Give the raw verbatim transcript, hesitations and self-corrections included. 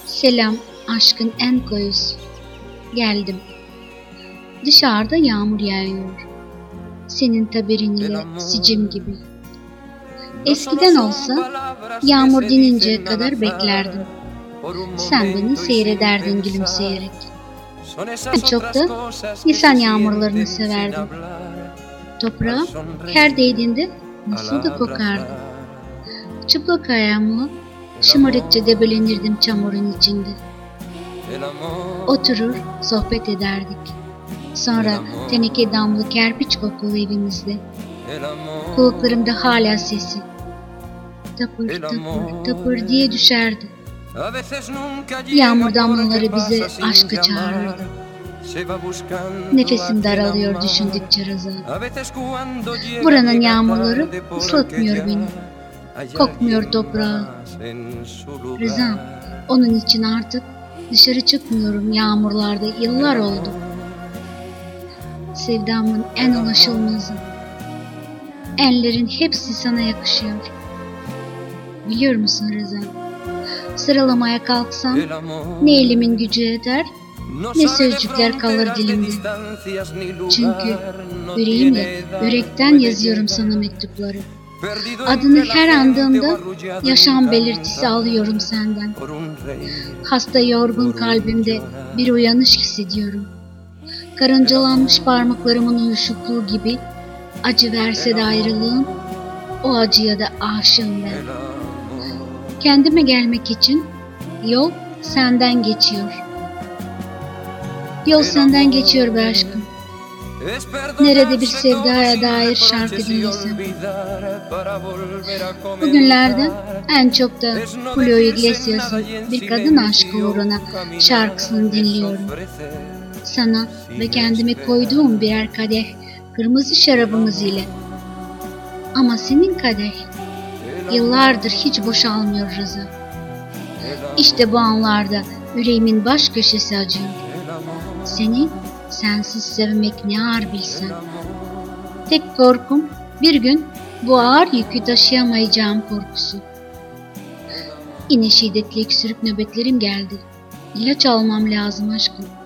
Selam aşkın en koyusu. Geldim. Dışarıda yağmur yağıyor. Senin tabirin ile sicim gibi. Eskiden olsa yağmur dininceye kadar beklerdim. Sen beni seyrederdin gülümseyerek. Ben çok da Nisan yağmurlarını severdim. Toprağa her değdiğinde nasıl da kokardı. Çıplak ayağımla şımarıkça debelenirdim çamurun içinde. Oturur sohbet ederdik. Sonra teneke damlı kerpiç kokulu evimizde. Kulaklarımda hala sesi. Tapır tapır tapır diye düşerdi. Yağmur damlaları bizi aşka çağırırdı. Nefesim daralıyor düşündükçe Rıza. Buranın yağmurları ıslatmıyor beni. Kokmuyor toprağı. Rıza, onun için artık dışarı çıkmıyorum yağmurlarda yıllar oldu. Sevdamın en ulaşılmazı. Enlerin hepsi sana yakışıyor. Biliyor musun Rıza? Sıralamaya kalksam ne elimin gücü yeter, ne sözcükler kalır dilimde. Çünkü yüreğimle, yürekten yazıyorum sana mektupları. Adını her andığımda yaşam belirtisi alıyorum senden. Hasta yorgun kalbimde bir uyanış hissediyorum. Karıncalanmış parmaklarımın uyuşukluğu gibi acı verse de ayrılığım, o acıya da aşığım ben. Kendime gelmek için yol senden geçiyor. Yol senden geçiyor be aşkım. Nerede bir sevdaya dair şarkı dinlesem. Bugünlerde en çok da Julio Iglesias'ın Bir Kadın Aşkı Uğruna şarkısını dinliyorum. Sana ve kendime koyduğum birer kadeh kırmızı şarabımız ile. Ama senin kadeh yıllardır hiç boşalmıyor Rıza. İşte bu anlarda yüreğimin baş köşesi acıyor. Seni sensiz sevmek ne ağır bilsen. Tek korkum bir gün bu ağır yükü taşıyamayacağım korkusu. Yine şiddetli öksürük nöbetlerim geldi. İlaç almam lazım aşkım.